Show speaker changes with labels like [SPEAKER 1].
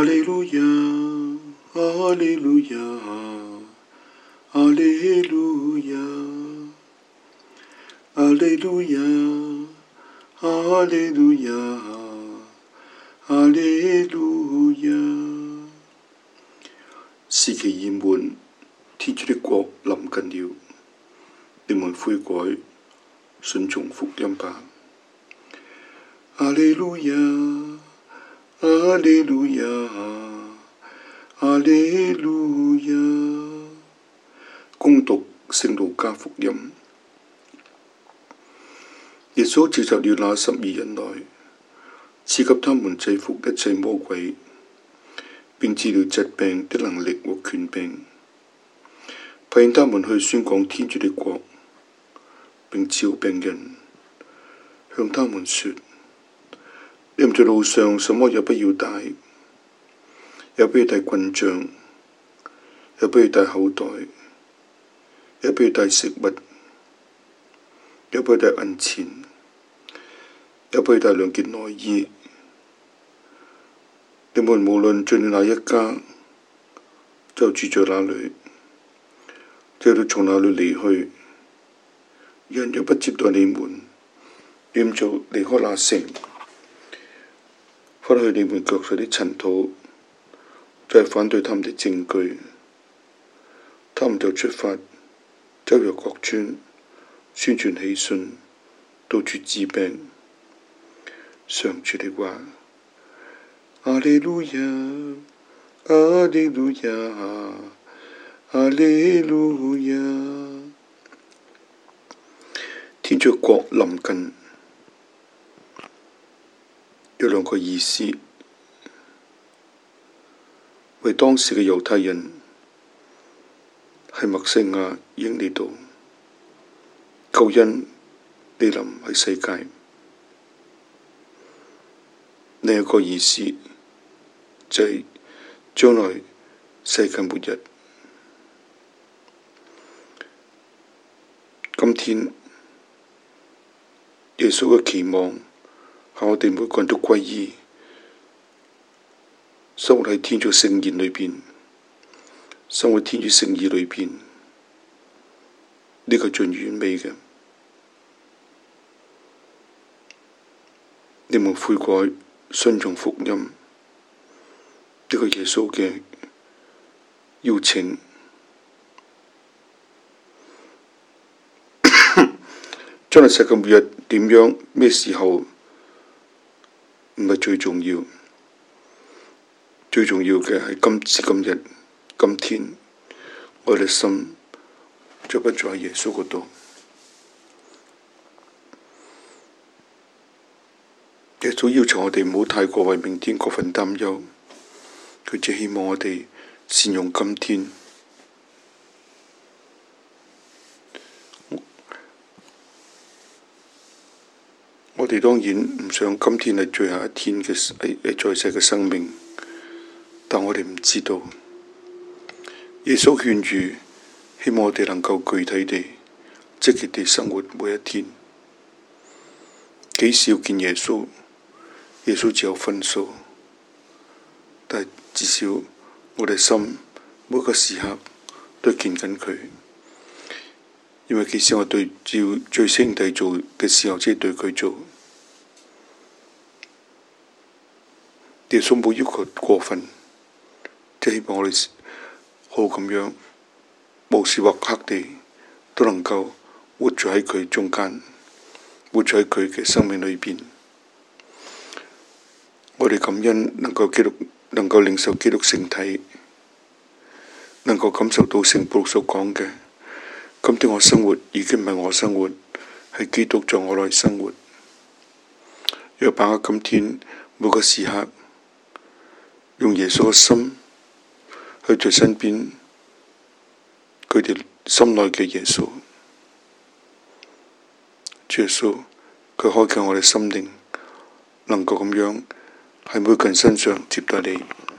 [SPEAKER 1] 利路亞，哈利路亞，哈利路亞，哈利路亞，哈利路亞，哈利路亞。時期已滿，天主的國臨近了，你們悔改，順從福音吧。哈利路亞，哈利路亞，哈利路亞。恭讀聖路加福音。耶穌召集了那12人來，賜給他們制服一切魔鬼，並治療疾病的能力和權柄，派遣他們去宣講天主的國，並治好病人，向他們說：你們在路上什麼也不要帶，也不要帶棍杖，也不要帶口袋，也不要帶食物，也不要帶銀錢，也不要帶2件內衣。你們無論進了哪一家，就住在那裏，直到從那裏離去。人若不接待你們，你們就離開那城，拂去你們腳上的塵土，就係反對他們的證據。他們就出發，周遊各村，宣傳喜訊，到處治病。上主的話。哈利路亞，哈利路亞，哈利路亞。天主國臨近，有2個意思。為當時嘅猶太人，係默西亞已經嚟到，救恩嚟臨喺世界。另一個意思就係將來世界末日。今天耶穌嘅期望係我哋每個人都歸依，生活喺天主聖言裏邊，生活喺天主聖意裏邊，呢個最完美嘅。你們悔改，順從福音，呢個耶穌嘅邀請。將來世界末日點樣、咩時候唔係最重要，最重要嘅係今時今日、今天，我哋心就不在耶穌嗰度。耶穌要求我哋唔好太過為明天過分擔憂，佢只希望我哋善用今天。我哋當然唔想今天係最後一天嘅在世嘅生命，但我哋唔知道耶穌勸喻，希望我哋能夠具體地、積極地生活每一天。幾時要見耶穌？耶穌只有分數，但係至少我哋心每個時刻都見緊佢，因為幾時我對照最兄弟做嘅時候，即係對佢做。耶穌冇要求過分，即係希望我哋好咁樣無時無刻地都能夠活在喺佢中間，活在喺佢嘅生命裏邊。我哋感恩能夠領受基督聖體，能夠感受到聖保祿所講嘅，今天我生活已經唔係我生活，係基督在我內生活。若把握今天每個時刻，用耶穌嘅心去在身邊，佢哋心內嘅耶穌，主耶穌，佢開啟我哋心靈，能夠咁樣喺每個人身上接待你。